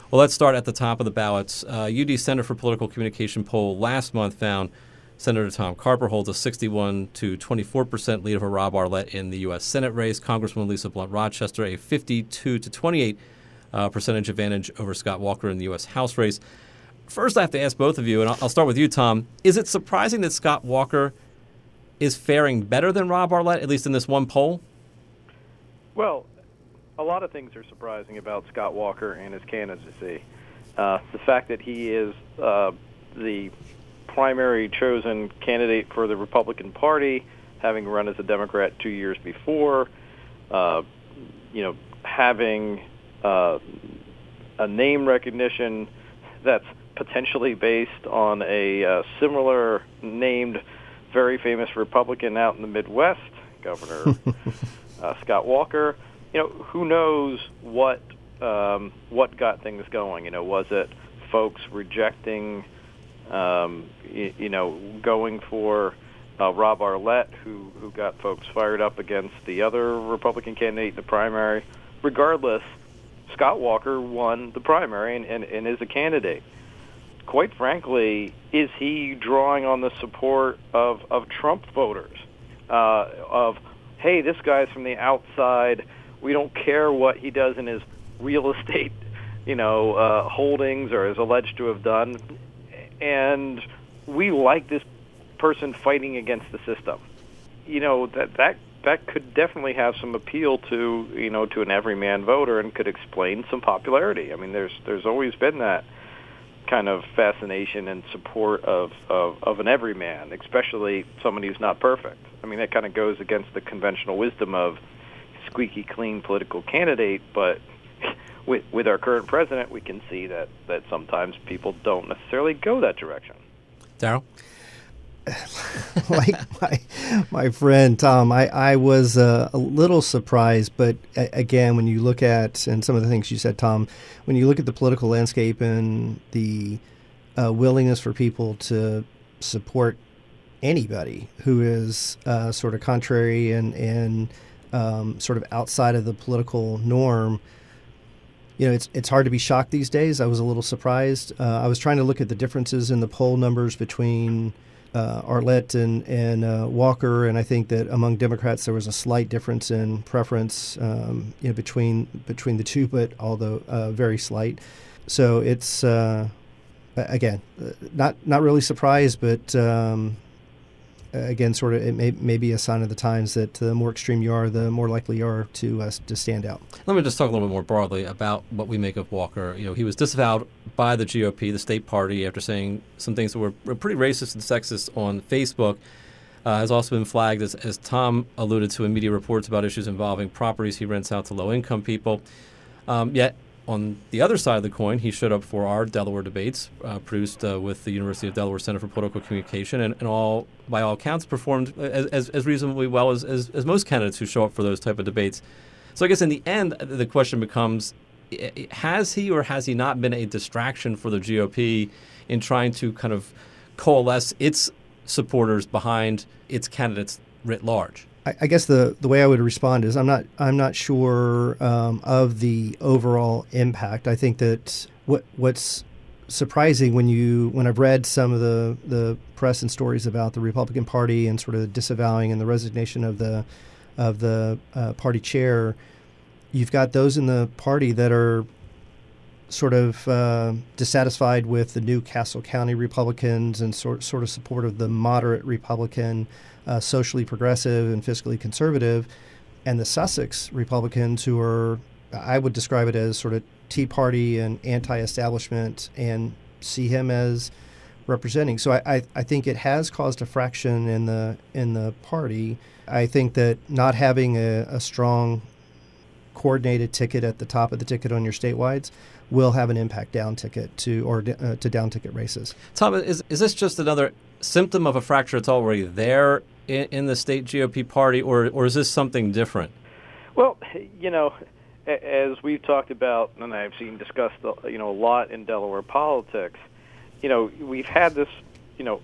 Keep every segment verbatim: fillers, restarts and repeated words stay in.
Well, let's start at the top of the ballots. Uh, U D Center for Political Communication poll last month found Senator Tom Carper holds a sixty-one to twenty-four percent lead over Rob Arlett in the U S. Senate race. Congresswoman Lisa Blunt Rochester a fifty-two to twenty-eight uh, percentage advantage over Scott Walker in the U S. House race. First, I have to ask both of you, and I'll, I'll start with you, Tom. Is it surprising that Scott Walker is faring better than Rob Arlett, at least in this one poll? Well, a lot of things are surprising about Scott Walker and his candidacy. Uh, the fact that he is uh, the primary chosen candidate for the Republican Party, having run as a Democrat two years before, uh, you know, having uh, a name recognition that's potentially based on a uh, similar named, very famous Republican out in the Midwest, Governor uh, Scott Walker. You know, who knows what um, what got things going? You know, was it folks rejecting, um, you, you know, going for uh, Rob Arlett, who, who got folks fired up against the other Republican candidate in the primary? Regardless, Scott Walker won the primary and, and, and is a candidate. Quite frankly, is he drawing on the support of, of Trump voters? Uh, of, hey, this guy's from the outside. We don't care what he does in his real estate, you know, uh, holdings or is alleged to have done, and we like this person fighting against the system. You know, that that that could definitely have some appeal to, you know, to an everyman voter and could explain some popularity. I mean, there's there's always been that kind of fascination and support of, of, of an everyman, especially somebody who's not perfect. I mean, that kind of goes against the conventional wisdom of squeaky clean political candidate, but with with our current president, we can see that, that sometimes people don't necessarily go that direction. Darrell? Like my my friend Tom, I, I was uh, a little surprised, but a- again, when you look at, and some of the things you said, Tom, when you look at the political landscape and the uh, willingness for people to support anybody who is uh, sort of contrary and, and um, sort of outside of the political norm, you know, it's it's hard to be shocked these days. I was a little surprised. Uh, I was trying to look at the differences in the poll numbers between uh, Arlett and, and uh, Walker, and I think that among Democrats there was a slight difference in preference, um, you know, between between the two, but although uh, very slight. So it's uh, again not not really surprised, but um, again, sort of, it may, may be a sign of the times that the more extreme you are, the more likely you are to uh, to stand out. Let me just talk a little bit more broadly about what we make of Walker. You know, he was disavowed by the G O P, the state party, after saying some things that were, were pretty racist and sexist on Facebook. Uh, has also been flagged, as, as Tom alluded to, in media reports about issues involving properties he rents out to low-income people. Um, yet, on the other side of the coin, he showed up for our Delaware debates, uh, produced uh, with the University of Delaware Center for Political Communication, and, and all, by all accounts, performed as, as, as reasonably well as, as, as most candidates who show up for those type of debates. So I guess in the end, the question becomes, has he or has he not been a distraction for the G O P in trying to kind of coalesce its supporters behind its candidates writ large? I guess the, the way I would respond is I'm not I'm not sure um, of the overall impact. I think that what what's surprising when you when I've read some of the, the press and stories about the Republican Party and sort of the disavowing and the resignation of the of the uh, party chair, you've got those in the party that are sort of uh, dissatisfied with the new Castle County Republicans and sort sort of support of the moderate Republican, uh, socially progressive and fiscally conservative, and the Sussex Republicans who are, I would describe it as sort of Tea Party and anti-establishment, and see him as representing. So I, I, I think it has caused a fraction in the in the party. I think that not having a, a strong coordinated ticket at the top of the ticket on your statewides will have an impact down ticket to or uh, to down ticket races. Tom, is is this just another symptom of a fracture that's already there in, in the state G O P party, or or is this something different? Well, you know, as we've talked about, and I've seen discussed, you know, a lot in Delaware politics, you know, we've had this, you know,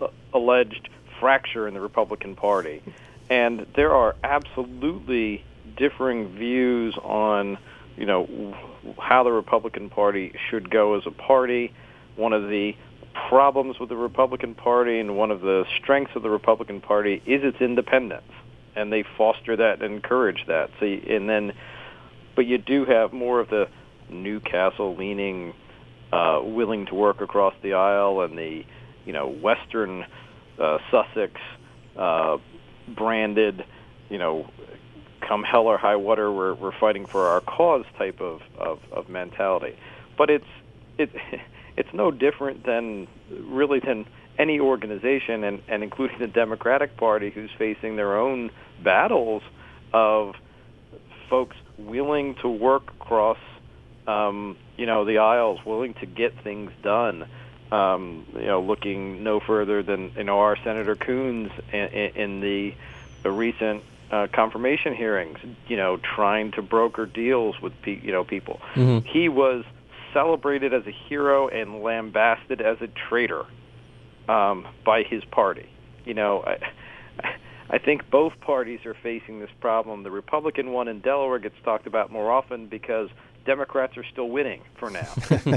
alleged fracture in the Republican Party, and there are absolutely differing views on you know, how the Republican Party should go as a party. One of the problems with the Republican Party and one of the strengths of the Republican Party is its independence, and they foster that and encourage that. So, and then, but you do have more of the Newcastle-leaning, uh, willing to work across the aisle, and the, you know, Western uh, Sussex uh, branded, you know, come hell or high water, we're we're fighting for our cause type of, of, of mentality. But it's it it's no different than really than any organization, and, and including the Democratic Party, who's facing their own battles of folks willing to work across um, you know the aisles, willing to get things done. Um, you know, looking no further than you know our Senator Coons in, in the the recent uh, confirmation hearings. You know, trying to broker deals with pe- you know people. Mm-hmm. He was celebrated as a hero and lambasted as a traitor um, by his party. You know, I, I think both parties are facing this problem. The Republican one in Delaware gets talked about more often because Democrats are still winning for now.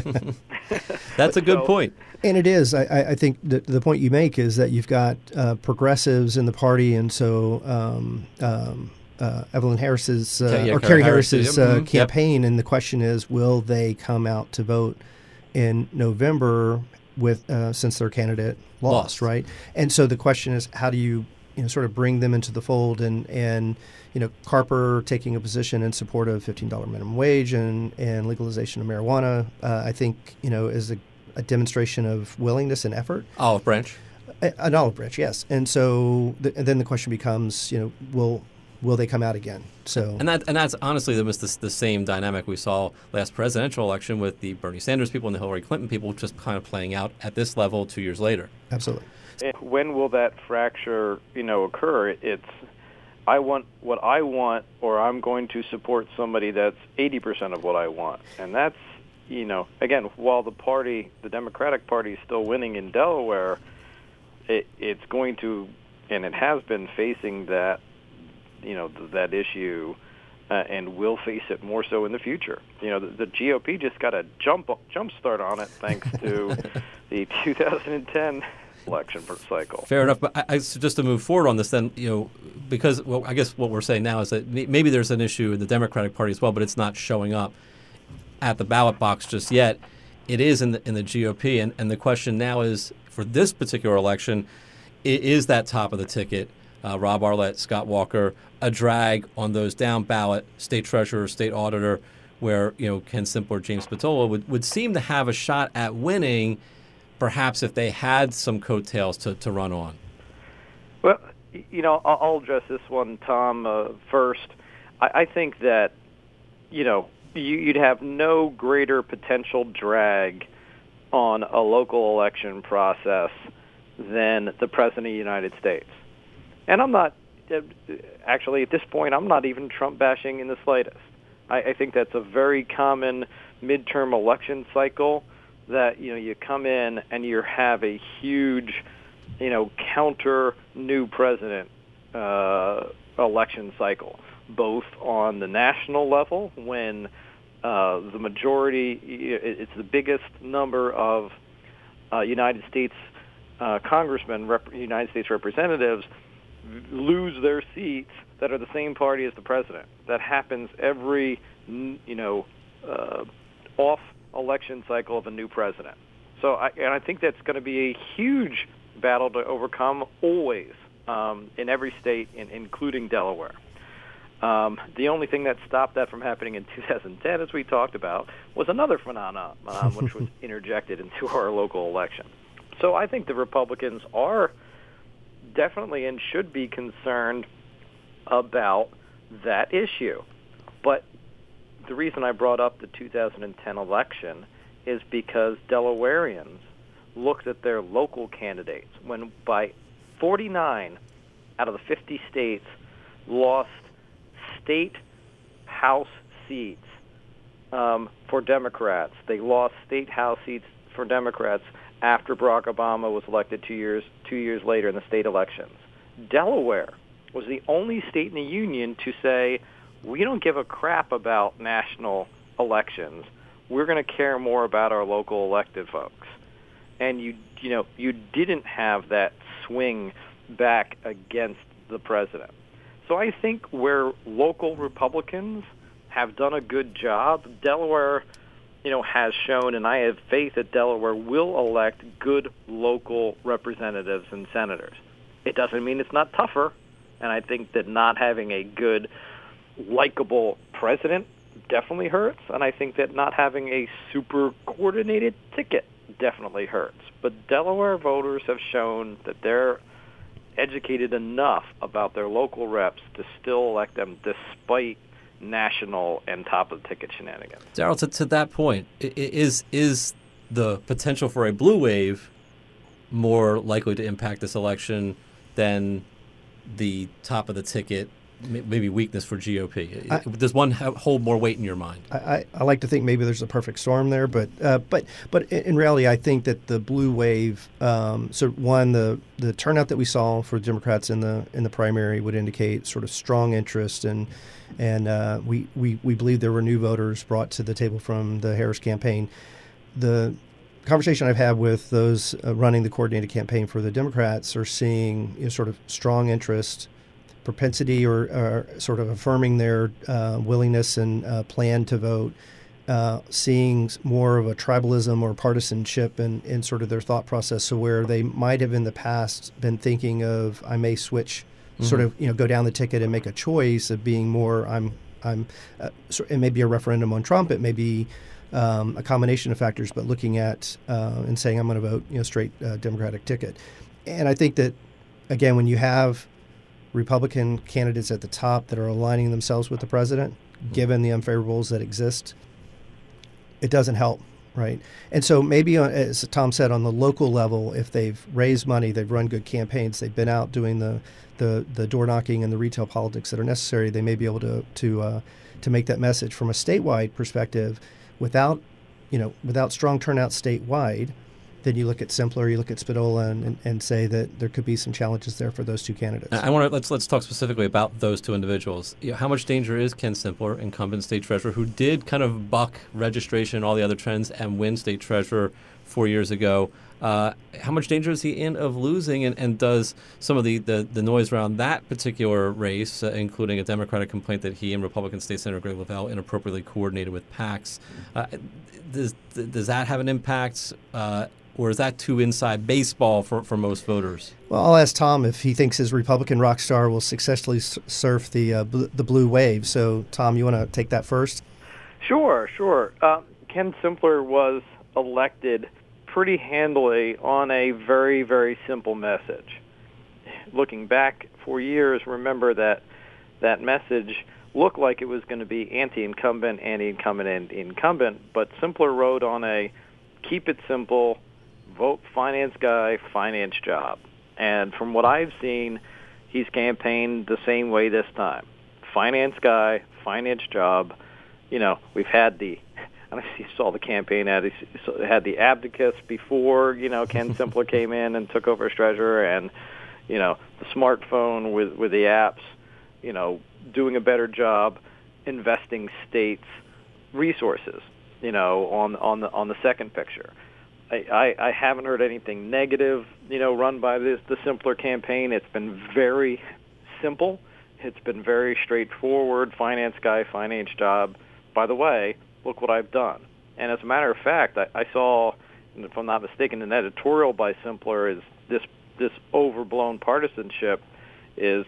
That's a good so, point. And it is. I, I think the, the point you make is that you've got uh, progressives in the party, and so um, um, uh, Evelyn Harris's uh, yeah, or Carrie Harris, Harris's yep. uh, mm-hmm. campaign, yep. and the question is, will they come out to vote in November with uh, since their candidate lost, lost, right? And so the question is, how do you you know sort of bring them into the fold, and and you know, Carper taking a position in support of fifteen dollars minimum wage and, and legalization of marijuana, uh, I think, you know, is a, a demonstration of willingness and effort. Olive branch. A, an olive branch, yes. And so the, and then the question becomes, you know, will will they come out again? So And that and that's honestly the, the, the same dynamic we saw last presidential election with the Bernie Sanders people and the Hillary Clinton people just kind of playing out at this level two years later. Absolutely. When will that fracture, you know, occur? It's I want what I want, or I'm going to support somebody that's eighty percent of what I want. And that's, you know, again, while the party, the Democratic Party is still winning in Delaware, it, it's going to, and it has been facing that, you know, th- that issue uh, and will face it more so in the future. You know, the, the G O P just got a jump, jump start on it thanks to the two thousand ten election cycle. Fair enough, but I, I, just to move forward on this, then, you know, because well, I guess what we're saying now is that maybe there's an issue in the Democratic Party as well, but it's not showing up at the ballot box just yet. It is in the in the G O P, and, and the question now is, for this particular election, it is that top of the ticket, uh, Rob Arlett, Scott Walker, a drag on those down ballot state treasurer, state auditor, where, you know, Ken Simple or James Spatola would, would seem to have a shot at winning, perhaps if they had some coattails to, to run on. Well, you know, I'll, I'll address this one, Tom, uh, first. I, I think that, you know, you, you'd have no greater potential drag on a local election process than the President of the United States. And I'm not, actually, at this point, I'm not even Trump bashing in the slightest. I, I think that's a very common midterm election cycle, that, you know, you come in and you have a huge, you know, counter new president uh, election cycle, both on the national level when uh, the majority, it's the biggest number of uh, United States uh, congressmen, rep- United States representatives lose their seats that are the same party as the president. That happens every, you know, uh, off election cycle of a new president. So, I, and I think that's going to be a huge battle to overcome always um, in every state, in, including Delaware. Um, the only thing that stopped that from happening in two thousand ten, as we talked about, was another phenomenon um, which was interjected into our local election. So I think the Republicans are definitely and should be concerned about that issue. But the reason I brought up the two thousand ten election is because Delawareans looked at their local candidates when by forty-nine out of the fifty states lost state House seats um, for Democrats. They lost state House seats for Democrats after Barack Obama was elected two years two years later in the state elections. Delaware was the only state in the union to say, we don't give a crap about national elections. We're going to care more about our local elected folks. And you, you know, you didn't have that swing back against the president. So I think where local Republicans have done a good job, Delaware, you know, has shown, and I have faith that Delaware will elect good local representatives and senators. It doesn't mean it's not tougher, and I think that not having a good, likable president definitely hurts, and I think that not having a super coordinated ticket definitely hurts. But Delaware voters have shown that they're educated enough about their local reps to still elect them despite national and top-of-the-ticket shenanigans. Darrell, to, to that point, is is the potential for a blue wave more likely to impact this election than the top-of-the-ticket, maybe weakness for G O P? I, Does one have, hold more weight in your mind? I, I, I like to think maybe there's a perfect storm there, but uh, but but in reality, I think that the blue wave. Um, so one, the the turnout that we saw for Democrats in the in the primary would indicate sort of strong interest, and and uh, we, we we believe there were new voters brought to the table from the Harris campaign. The conversation I've had with those uh, running the coordinated campaign for the Democrats are seeing, you know, sort of strong interest, propensity, or, or sort of affirming their uh, willingness and uh, plan to vote, uh, seeing more of a tribalism or partisanship in, in sort of their thought process. So where they might have in the past been thinking of, I may switch, mm-hmm. sort of, you know, go down the ticket and make a choice of being more, I'm, I'm, uh, so it may be a referendum on Trump, it may be um, a combination of factors, but looking at uh, and saying I'm going to vote, you know, straight uh, Democratic ticket. And I think that, again, when you have Republican candidates at the top that are aligning themselves with the president, given the unfavorables that exist, it doesn't help, right? And so maybe, on, as Tom said, on the local level, if they've raised money, they've run good campaigns, they've been out doing the the, the door knocking and the retail politics that are necessary, they may be able to to uh, to make that message. From a statewide perspective, without you know without strong turnout statewide, then you look at Simpler, you look at Spadola, and, and, and say that there could be some challenges there for those two candidates. I want to let's let's talk specifically about those two individuals. You know, how much danger is Ken Simpler, incumbent state treasurer, who did kind of buck registration and all the other trends and win state treasurer four years ago? Uh, how much danger is he in of losing, and, and does some of the, the, the noise around that particular race, uh, including a Democratic complaint that he and Republican State Senator Greg Lavelle inappropriately coordinated with PACs, uh, does, does that have an impact? Uh, Or is that too inside baseball for, for most voters? Well, I'll ask Tom if he thinks his Republican rock star will successfully surf the uh, bl- the blue wave. So, Tom, you want to take that first? Sure, sure. Uh, Ken Simpler was elected pretty handily on a very, very simple message. Looking back four years, remember that that message looked like it was going to be anti-incumbent, anti-incumbent, and incumbent, but Simpler wrote on a keep it simple, vote finance guy, finance job. And from what I've seen, he's campaigned the same way this time. Finance guy, finance job. You know, we've had the, I don't know if you saw the campaign ad, he had the abdicus before, you know, Ken Simpler came in and took over as treasurer, and, you know, the smartphone with, with the apps, you know, doing a better job investing states' resources, you know, on on the on the second picture. I, I, I haven't heard anything negative, you know, run by this the Simpler campaign. It's been very simple. It's been very straightforward. Finance guy, finance job. By the way, look what I've done. And as a matter of fact, I, I saw, if I'm not mistaken, an editorial by Simpler is this this overblown partisanship is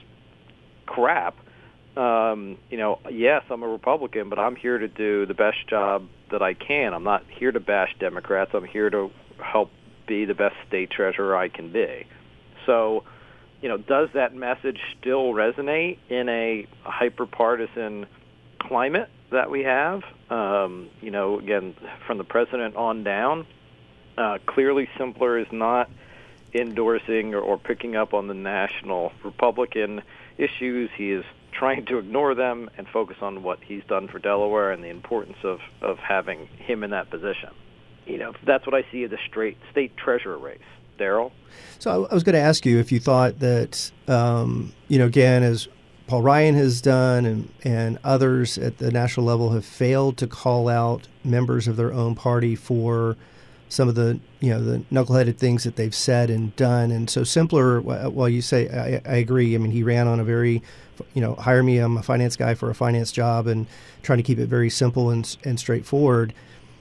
crap. Um, you know, yes, I'm a Republican, but I'm here to do the best job that I can. I'm not here to bash Democrats. I'm here to help be the best state treasurer I can be. So, you know, does that message still resonate in a hyper-partisan climate that we have? Um, you know, again, from the president on down, uh, clearly Simpler is not endorsing or, or picking up on the national Republican issues. He is trying to ignore them and focus on what he's done for Delaware and the importance of, of having him in that position. You know, that's what I see as a straight state treasurer race. Darrell? So I was going to ask you if you thought that, um, you know, again, as Paul Ryan has done and, and others at the national level have failed to call out members of their own party for some of the, you know, the knuckleheaded things that they've said and done. And so Simpler, while you say, I, I agree, I mean, he ran on a very, you know, hire me, I'm a finance guy for a finance job and trying to keep it very simple and, and straightforward.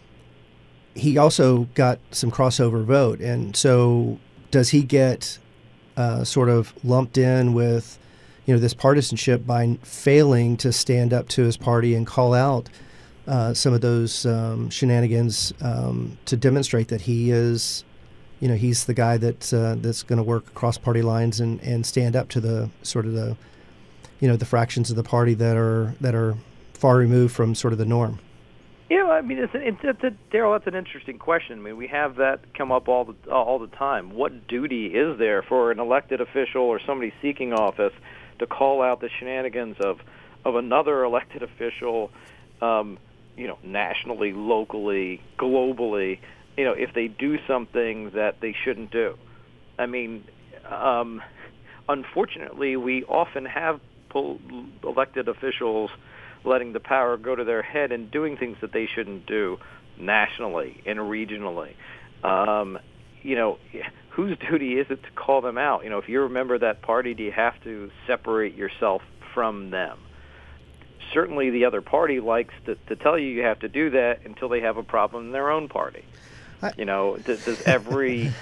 He also got some crossover vote. And so does he get uh, sort of lumped in with, you know, this partisanship by failing to stand up to his party and call out uh, some of those um, shenanigans um, to demonstrate that he is, you know, he's the guy that uh, that's going to work across party lines and, and stand up to the sort of the, you know, the fractions of the party that are that are far removed from sort of the norm. Yeah, I mean, it's, it's, it's a, Daryl, that's an interesting question. I mean, we have that come up all the all the time. What duty is there for an elected official or somebody seeking office to call out the shenanigans of of another elected official, um, you know, nationally, locally, globally, you know, if they do something that they shouldn't do? I mean, um, unfortunately, we often have pull, elected officials letting the power go to their head and doing things that they shouldn't do nationally and regionally. Um, you know, whose duty is it to call them out? You know, if you're a member of that party, do you have to separate yourself from them? Certainly the other party likes to, to tell you you have to do that until they have a problem in their own party. I, you know, does, does every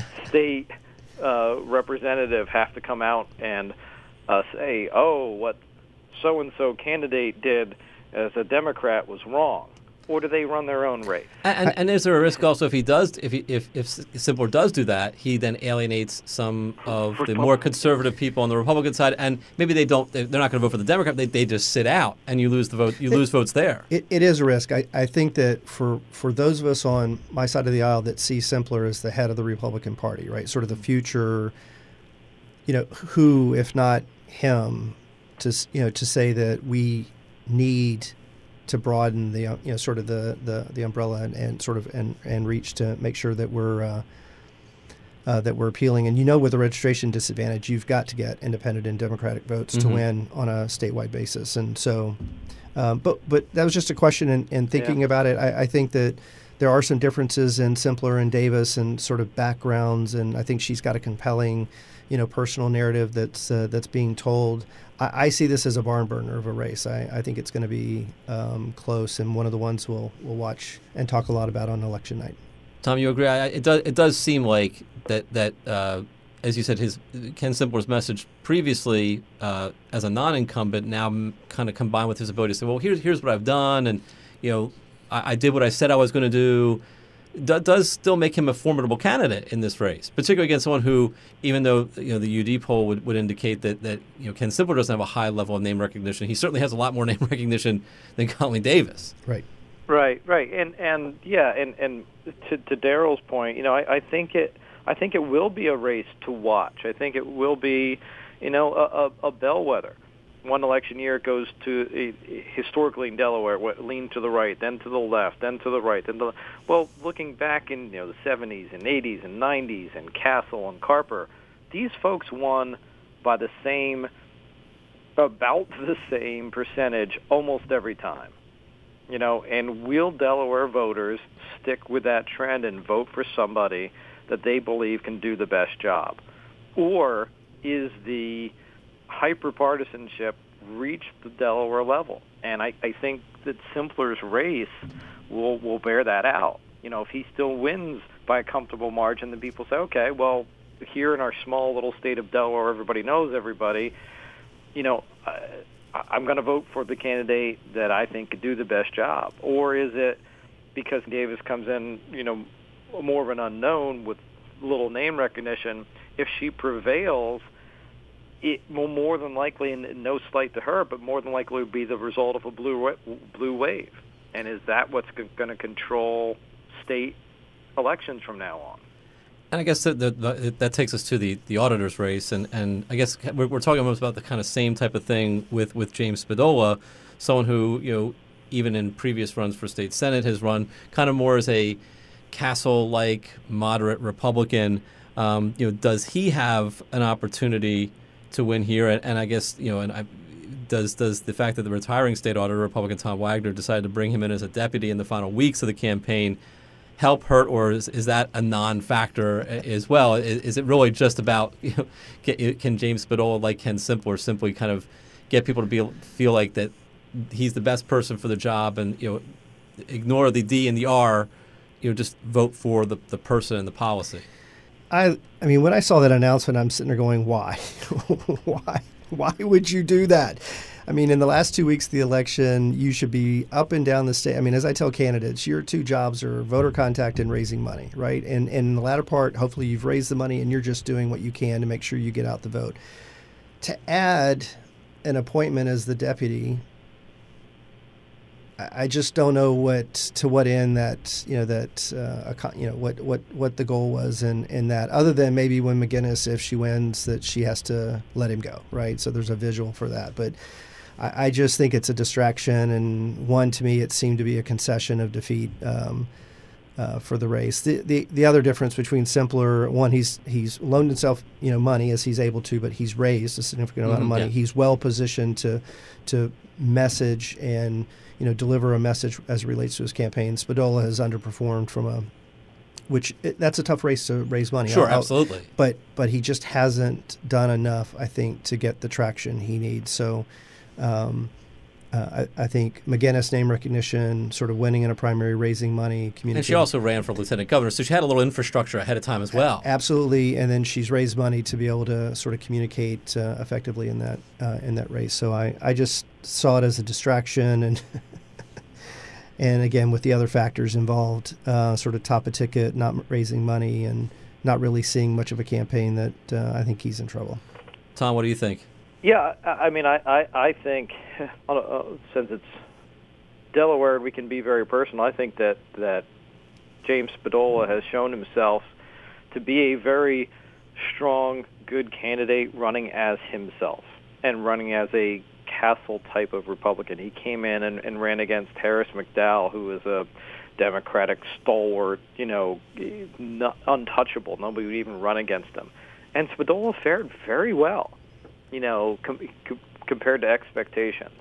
state uh, representative have to come out and uh, say, oh, what so-and-so candidate did as a Democrat was wrong? Or do they run their own race? And, and, and is there a risk also if he does, if he, if if Simpler does do that, he then alienates some of the more conservative people on the Republican side, and maybe they don't, they're not going to vote for the Democrat. They they just sit out, and you lose the vote. You it, lose votes there. It, it is a risk. I, I think that for for those of us on my side of the aisle that see Simpler as the head of the Republican Party, right, sort of the future, you know, who if not him, to you know to say that we need to broaden the you know sort of the, the, the umbrella and, and sort of and, and reach to make sure that we're uh, uh, that we're appealing. And you know, with the registration disadvantage, you've got to get independent and Democratic votes mm-hmm. to win on a statewide basis. And so, um, but but that was just a question. And, and thinking yeah. about it, I, I think that there are some differences in Simpler and Davis and sort of backgrounds. And I think she's got a compelling, you know, personal narrative that's uh, that's being told. I, I see this as a barn burner of a race. I, I think it's going to be um, close and one of the ones we'll we'll watch and talk a lot about on election night. Tom, you agree? I, it does. It does seem like that. That uh, as you said, his Ken Simpler's message previously uh, as a non-incumbent now m- kind of combined with his ability to say, "Well, here's here's what I've done, and you know, I, I did what I said I was going to do." D- does still make him a formidable candidate in this race, particularly against someone who, even though you know the U D poll would, would indicate that, that you know Ken Simpler doesn't have a high level of name recognition, he certainly has a lot more name recognition than Conley Davis. Right, right, right, and and yeah, and and to, to Daryl's point, you know, I, I think it, I think it will be a race to watch. I think it will be, you know, a, a, a bellwether. One election year it goes to uh, historically in Delaware, what, lean to the right, then to the left, then to the right, then to the, well, looking back in you know the seventies and eighties and nineties and Castle and Carper, these folks won by the same, about the same percentage almost every time, you know. And will Delaware voters stick with that trend and vote for somebody that they believe can do the best job, or is the hyper-partisanship reached the Delaware level? And I, I think that Simpler's race will will bear that out. You know, if he still wins by a comfortable margin, then people say, okay, well, here in our small little state of Delaware, everybody knows everybody, you know, uh, I'm going to vote for the candidate that I think could do the best job. Or is it because Davis comes in, you know, more of an unknown with little name recognition, if she prevails, it will more than likely, and no slight to her, but more than likely would be the result of a blue blue wave. And is that what's going to control state elections from now on? And I guess that, that, that takes us to the, the auditor's race. And, and I guess we're, we're talking almost about the kind of same type of thing with, with James Spadola, someone who, you know, even in previous runs for state Senate has run kind of more as a Castle-like moderate Republican. Um, you know, does he have an opportunity to win here? And, and I guess, you know, and I, does does the fact that the retiring state auditor, Republican Tom Wagner, decided to bring him in as a deputy in the final weeks of the campaign help, hurt, or is, is that a non-factor as well? Is, is it really just about, you know, can, can James Spadola, like Ken Simpler, simply kind of get people to be feel like that he's the best person for the job, and, you know, ignore the D and the R, you know, just vote for the, the person and the policy? I I mean, when I saw that announcement, I'm sitting there going, why? why? Why would you do that? I mean, in the last two weeks of the election, you should be up and down the state. I mean, as I tell candidates, your two jobs are voter contact and raising money, right? And, and in the latter part, hopefully you've raised the money and you're just doing what you can to make sure you get out the vote. To add an appointment as the deputy, I just don't know what to what end that you know that uh, a, you know what, what, what the goal was in, in that, other than maybe when McGinnis, if she wins, that she has to let him go, right? So there's a visual for that, but I, I just think it's a distraction, and one, to me, it seemed to be a concession of defeat um, uh, for the race. The, the the other difference between Simpler, one, he's he's loaned himself you know money as he's able to, but he's raised a significant amount Mm-hmm, of money. yeah. He's well positioned to to message and you know, deliver a message as it relates to his campaign. Spadola has underperformed from a, which it, that's a tough race to raise money. Sure, I'll, absolutely. But but he just hasn't done enough, I think, to get the traction he needs. So um, uh, I, I think McGinnis, name recognition, sort of winning in a primary, raising money, communicating. And she also ran for lieutenant governor, so she had a little infrastructure ahead of time as well. Absolutely, and then she's raised money to be able to sort of communicate uh, effectively in that uh, in that race. So I, I just saw it as a distraction, and and again with the other factors involved, uh, sort of top of ticket, not raising money, and not really seeing much of a campaign, that uh, I think he's in trouble. Tom, what do you think? Yeah, I I mean, I, I, I think, uh, since it's Delaware, we can be very personal. I think that, that James Spadola has shown himself to be a very strong, good candidate running as himself and running as a castle type of Republican. He came in and, and ran against Harris McDowell, who is a Democratic stalwart, you know, not, untouchable. Nobody would even run against him. And Spadola fared very well, you know, com- com- compared to expectations.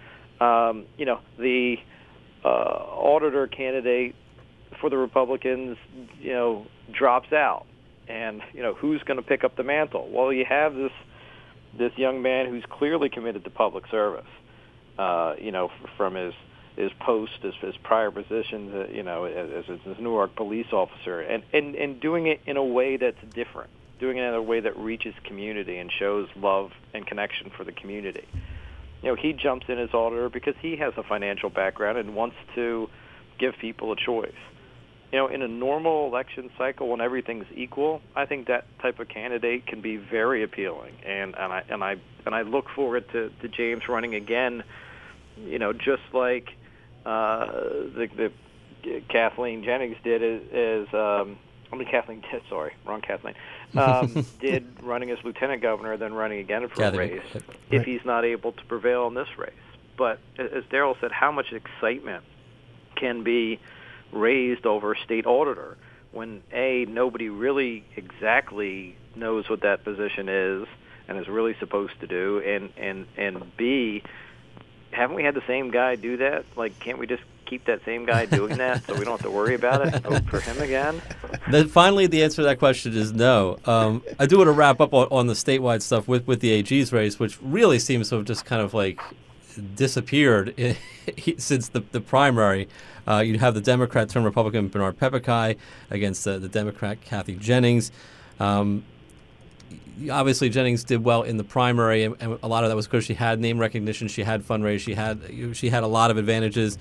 Um, you know, the uh, auditor candidate for the Republicans, you know, drops out. And, you know, who's going to pick up the mantle? Well, you have this this young man who's clearly committed to public service, uh, you know, f- from his his post, his, his prior positions, uh, you know, as, as a Newark police officer, and, and, and doing it in a way that's different, doing it in a way that reaches community and shows love and connection for the community. You know, he jumps in as auditor because he has a financial background and wants to give people a choice. You know, in a normal election cycle when everything's equal, I think that type of candidate can be very appealing, and, and I and I and I look forward to, to James running again. You know, just like uh, the, the Kathleen Jennings did is, is um, I mean Kathleen did sorry wrong Kathleen um, did running as lieutenant governor, then running again for Kathy, a race right. if he's not able to prevail in this race. But as Daryl said, how much excitement can be raised over state auditor when A, nobody really exactly knows what that position is and is really supposed to do, and and and B, haven't we had the same guy do that? Like, can't we just keep that same guy doing that so we don't have to worry about it? Vote for him again? Then finally, the answer to that question is no. Um, I do want to wrap up on, on the statewide stuff with, with the A G's race, which really seems to have just kind of like disappeared since the, the primary. Uh, you have the Democrat turned Republican Bernard Pepekai against uh, the Democrat Kathy Jennings. Um, obviously, Jennings did well in the primary, and, and a lot of that was because she had name recognition, she had fundraise, she had she had a lot of advantages.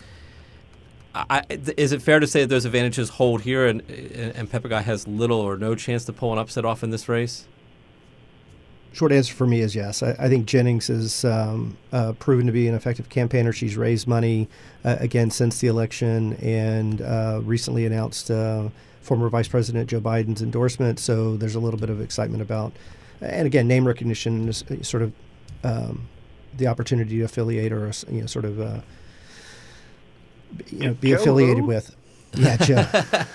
I, is it fair to say that those advantages hold here, and and Pepekai has little or no chance to pull an upset off in this race? Short answer for me is yes. I, I think Jennings has um, uh, proven to be an effective campaigner. She's raised money, uh, again, since the election, and uh, recently announced uh, former Vice President Joe Biden's endorsement. So there's a little bit of excitement about, and again, name recognition is sort of um, the opportunity to affiliate or, you know, sort of, uh, you know, be Joe affiliated who? with. Yeah, Joe.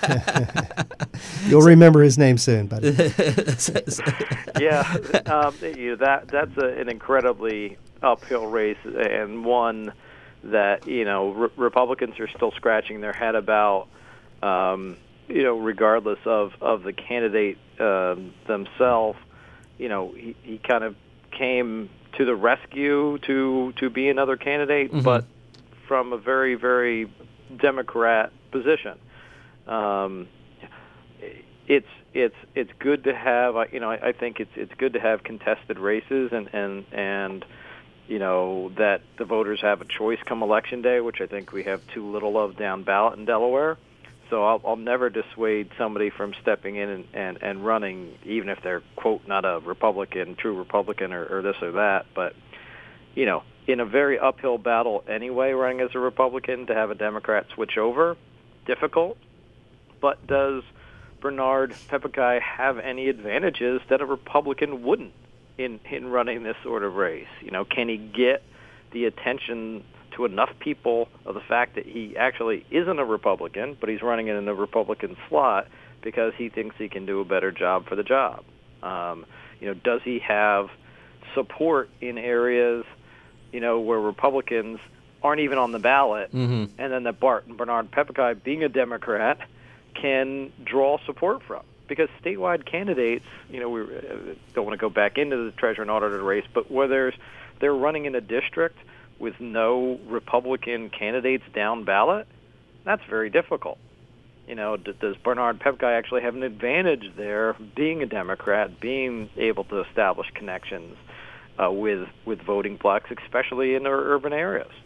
You'll remember his name soon, buddy. Yeah, um, you know, that that's a, an incredibly uphill race and one that, you know, re- Republicans are still scratching their head about, um, you know, regardless of, of the candidate um, themselves. You know, he, he kind of came to the rescue to, to be another candidate, mm-hmm. but from a very, very Democrat position. Um, it's it's it's good to have, you know, I, I think it's it's good to have contested races and, and, and you know, that the voters have a choice come Election Day, which I think we have too little of down ballot in Delaware. So I'll, I'll never dissuade somebody from stepping in and, and, and running, even if they're, quote, not a Republican, true Republican or, or this or that. But, you know, in a very uphill battle anyway, running as a Republican, to have a Democrat switch over, difficult. But does Bernard Pepukai have any advantages that a Republican wouldn't in, in running this sort of race? You know, can he get the attention to enough people of the fact that he actually isn't a Republican, but he's running in a Republican slot because he thinks he can do a better job for the job? Um, you know, does he have support in areas, you know, where Republicans aren't even on the ballot, mm-hmm. and then that Bart Bernard Pepukai, being a Democrat, can draw support from? Because statewide candidates, you know, we don't want to go back into the Treasurer and Auditor race, but where there's they're running in a district with no Republican candidates down ballot, that's very difficult. You know, d- does Bernard Pepukai actually have an advantage there, being a Democrat, being able to establish connections uh, with with voting blocks, especially in our urban areas?